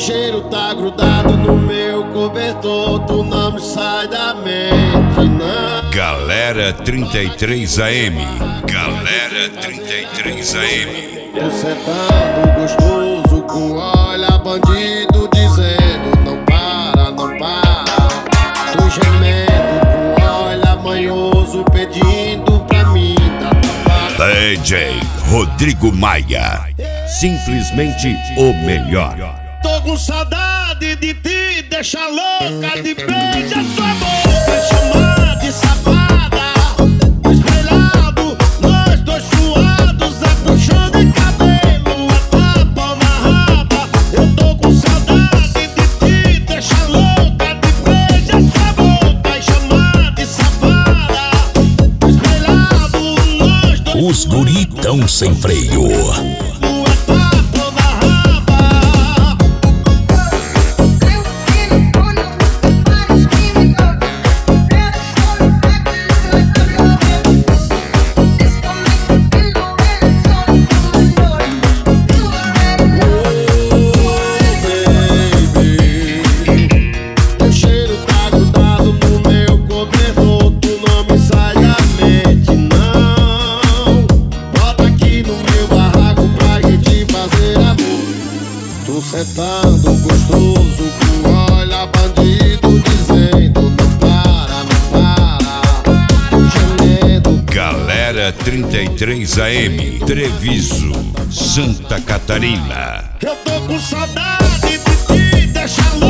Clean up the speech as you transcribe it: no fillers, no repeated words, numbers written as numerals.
cheiro tá grudado no meu cobertor, tu não me sai da mente, não. Galera 33 AM. Galera 33 AM. Tu sentando gostoso com olha bandido dizendo não para, não para. Tu gemendo com olha manhoso pedindo pra mim tá. DJ Rodrigo Maia. Simplesmente o melhor. Tô com saudade de ti, deixa louca de beijar sua boca, chamar de safada. Espelhado, nós dois suados, a puxão de cabelo, a tapa na raba. Eu tô com saudade de ti, deixa louca de beijar sua boca, chamar de safada. Espelhado, nós dois. Os guri tão sem freio. Sentando gostoso com olha bandido dizendo não para, não para. Gemendo. Galera 33 AM. Treviso, Santa Catarina. Eu tô com saudade de ti, deixa